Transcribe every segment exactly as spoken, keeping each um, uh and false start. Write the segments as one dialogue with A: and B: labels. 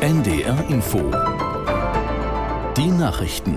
A: N D R Info. Die Nachrichten.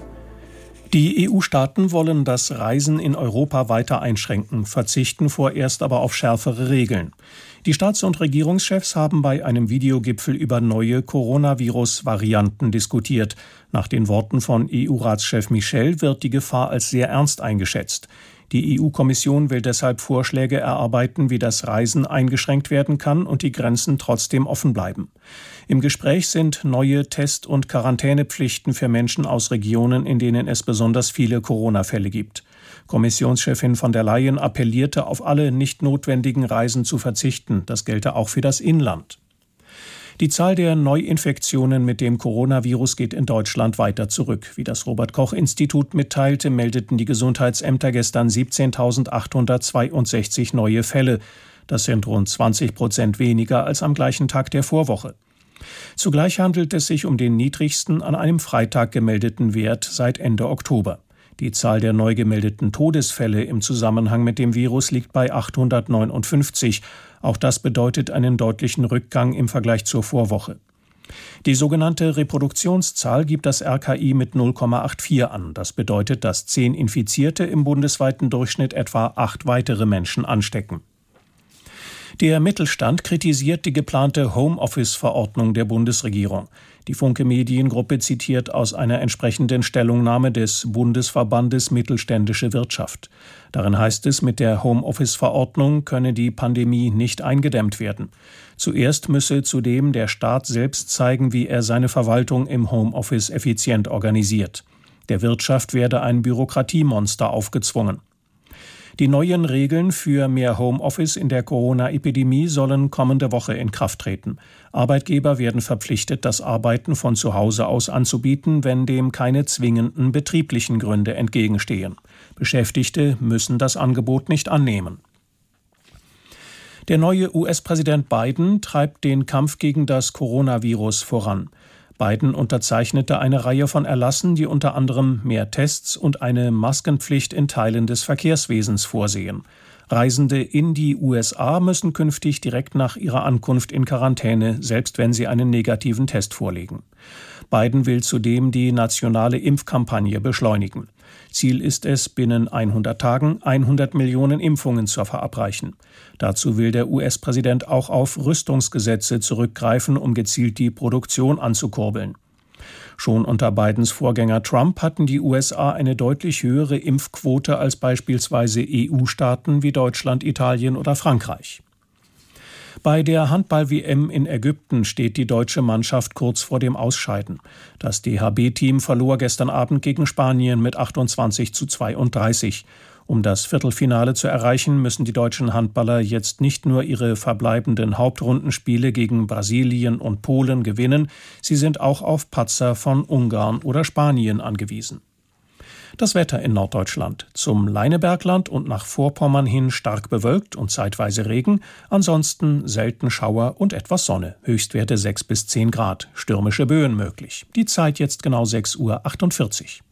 B: Die E U-Staaten wollen das Reisen in Europa weiter einschränken, verzichten vorerst aber auf schärfere Regeln. Die Staats- und Regierungschefs haben bei einem Videogipfel über neue Coronavirus-Varianten diskutiert. Nach den Worten von E U-Ratschef Michel wird die Gefahr als sehr ernst eingeschätzt. Die E U-Kommission will deshalb Vorschläge erarbeiten, wie das Reisen eingeschränkt werden kann und die Grenzen trotzdem offen bleiben. Im Gespräch sind neue Test- und Quarantänepflichten für Menschen aus Regionen, in denen es besonders viele Corona-Fälle gibt. Kommissionschefin von der Leyen appellierte, auf alle nicht notwendigen Reisen zu verzichten. Das gelte auch für das Inland. Die Zahl der Neuinfektionen mit dem Coronavirus geht in Deutschland weiter zurück. Wie das Robert-Koch-Institut mitteilte, meldeten die Gesundheitsämter gestern siebzehntausendachthundertzweiundsechzig neue Fälle. Das sind rund zwanzig Prozent weniger als am gleichen Tag der Vorwoche. Zugleich handelt es sich um den niedrigsten an einem Freitag gemeldeten Wert seit Ende Oktober. Die Zahl der neu gemeldeten Todesfälle im Zusammenhang mit dem Virus liegt bei achthundertneunundfünfzig. Auch das bedeutet einen deutlichen Rückgang im Vergleich zur Vorwoche. Die sogenannte Reproduktionszahl gibt das R K I mit null Komma vierundachtzig an. Das bedeutet, dass zehn Infizierte im bundesweiten Durchschnitt etwa acht weitere Menschen anstecken. Der Mittelstand kritisiert die geplante Homeoffice-Verordnung der Bundesregierung. Die Funke Mediengruppe zitiert aus einer entsprechenden Stellungnahme des Bundesverbandes Mittelständische Wirtschaft. Darin heißt es, mit der Homeoffice-Verordnung könne die Pandemie nicht eingedämmt werden. Zuerst müsse zudem der Staat selbst zeigen, wie er seine Verwaltung im Homeoffice effizient organisiert. Der Wirtschaft werde ein Bürokratiemonster aufgezwungen. Die neuen Regeln für mehr Homeoffice in der Corona-Epidemie sollen kommende Woche in Kraft treten. Arbeitgeber werden verpflichtet, das Arbeiten von zu Hause aus anzubieten, wenn dem keine zwingenden betrieblichen Gründe entgegenstehen. Beschäftigte müssen das Angebot nicht annehmen. Der neue U S-Präsident Biden treibt den Kampf gegen das Coronavirus voran. Biden unterzeichnete eine Reihe von Erlassen, die unter anderem mehr Tests und eine Maskenpflicht in Teilen des Verkehrswesens vorsehen. Reisende in die U S A müssen künftig direkt nach ihrer Ankunft in Quarantäne, selbst wenn sie einen negativen Test vorlegen. Biden will zudem die nationale Impfkampagne beschleunigen. Ziel ist es, binnen hundert Tagen hundert Millionen Impfungen zu verabreichen. Dazu will der U S-Präsident auch auf Rüstungsgesetze zurückgreifen, um gezielt die Produktion anzukurbeln. Schon unter Bidens Vorgänger Trump hatten die U S A eine deutlich höhere Impfquote als beispielsweise E U-Staaten wie Deutschland, Italien oder Frankreich. Bei der Handball-W M in Ägypten steht die deutsche Mannschaft kurz vor dem Ausscheiden. Das D H B-Team verlor gestern Abend gegen Spanien mit achtundzwanzig zu zweiunddreißig. Um das Viertelfinale zu erreichen, müssen die deutschen Handballer jetzt nicht nur ihre verbleibenden Hauptrundenspiele gegen Brasilien und Polen gewinnen, sie sind auch auf Patzer von Ungarn oder Spanien angewiesen. Das Wetter in Norddeutschland. Zum Leinebergland und nach Vorpommern hin stark bewölkt und zeitweise Regen, ansonsten selten Schauer und etwas Sonne. Höchstwerte sechs bis zehn Grad, stürmische Böen möglich. Die Zeit jetzt genau sechs Uhr achtundvierzig.